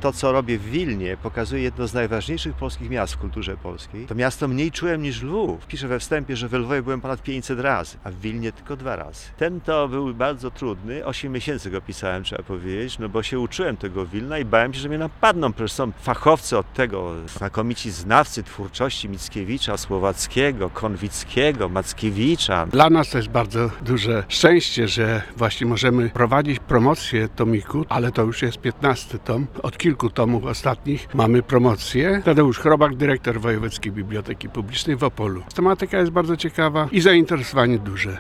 to, co robię w Wilnie, pokazuje jedno z najważniejszych polskich miast w kulturze polskiej. To miasto mniej czułem niż Lwów. Piszę we wstępie, że we Lwowie byłem ponad 500 razy, a w Wilnie tylko 2 razy. Ten to był bardzo trudny, 8 miesięcy go pisałem, trzeba powiedzieć, no bo się uczyłem tego Wilna i bałem się, że mnie napadną. Przecież są fachowcy od tego, znakomici znawcy twórczości Mickiewicza, Słowackiego, Konwickiego, Mackiewicza. Dla nas to jest bardzo duże szczęście, że właśnie możemy prowadzić promocję tomiku, ale to już jest 15 tom. Od kilku tomów ostatnich mamy promocję. Tadeusz Chrobak, dyrektor Wojewódzkiej Biblioteki Publicznej w Opolu. Tematyka jest bardzo ciekawa i zainteresowanie duże.